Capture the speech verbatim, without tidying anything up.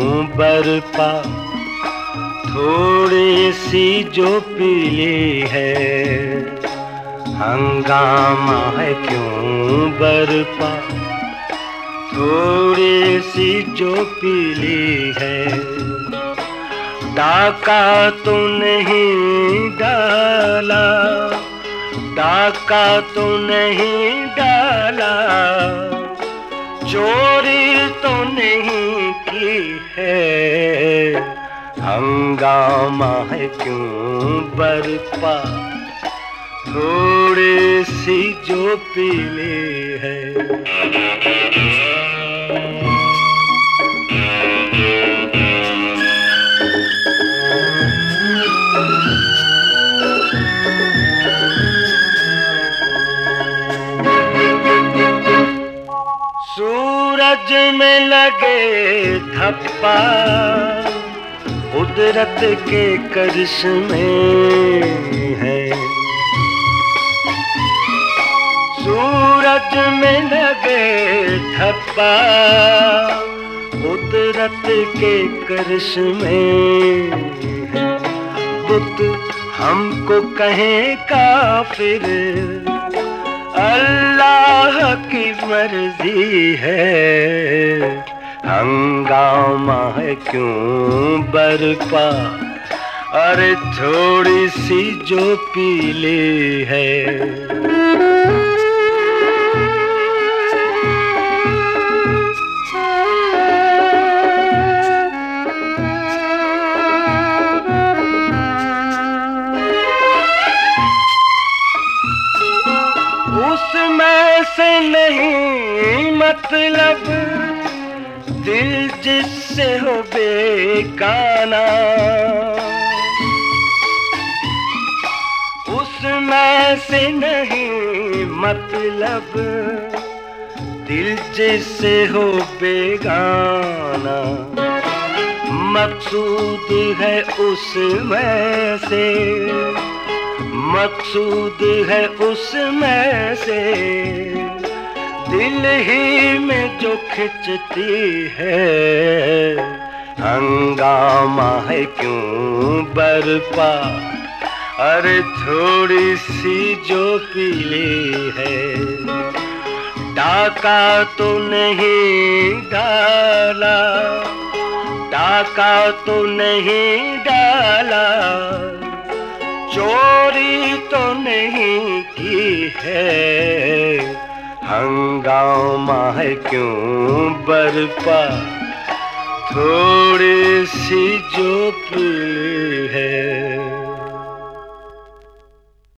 बरपा, थोड़ी सी जो पीली है, हंगामा है क्यों बरपा, थोड़ी सी जो पीली है। डाका तो नहीं डाला, डाका तो नहीं डाला, चोरी तो नहीं की है, हंगामा है क्यों बरपा, थोड़ी सी जो पीली है। सूरज में लगे धप्पा, कुदरत के करिश्मे हैं। सूरज में लगे धप्पा, कुदरत के करिश्मे हैं। बुत हमको कहें काफिर, अल्लाह की मर्जी है, हंगामा है क्यों बरपा, अरे थोड़ी सी जो पीली है। उसमें से नहीं मतलब, दिल जिससे हो बेगाना, उसमें से नहीं मतलब, दिल जिससे हो बेगाना। मकसूद है उसमें से, मकसूद है उसमें से, दिल ही में जो खिंचती है, हंगामा है क्यों बरपा, अरे थोड़ी सी जो पीली है। डाका तो नहीं डाला, डाका तो नहीं डाला, चोरी तो नहीं की है, हंगामा है क्यों बरपा, थोड़ी सी जो पीली